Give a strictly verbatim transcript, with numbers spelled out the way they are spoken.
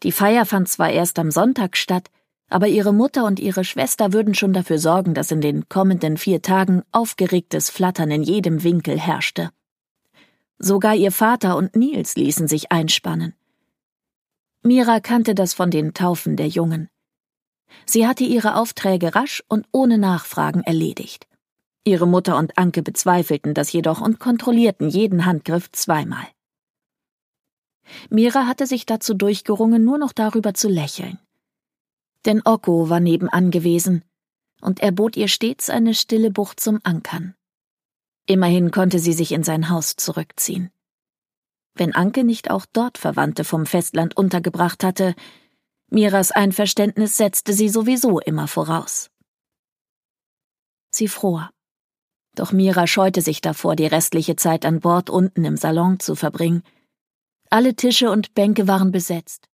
Die Feier fand zwar erst am Sonntag statt, aber ihre Mutter und ihre Schwester würden schon dafür sorgen, dass in den kommenden vier Tagen aufgeregtes Flattern in jedem Winkel herrschte. Sogar ihr Vater und Niels ließen sich einspannen. Mira kannte das von den Taufen der Jungen. Sie hatte ihre Aufträge rasch und ohne Nachfragen erledigt. Ihre Mutter und Anke bezweifelten das jedoch und kontrollierten jeden Handgriff zweimal. Mira hatte sich dazu durchgerungen, nur noch darüber zu lächeln. Denn Okko war nebenan gewesen, und er bot ihr stets eine stille Bucht zum Ankern. Immerhin konnte sie sich in sein Haus zurückziehen. Wenn Anke nicht auch dort Verwandte vom Festland untergebracht hatte, Miras Einverständnis setzte sie sowieso immer voraus. Sie fror. Doch Mira scheute sich davor, die restliche Zeit an Bord unten im Salon zu verbringen. Alle Tische und Bänke waren besetzt.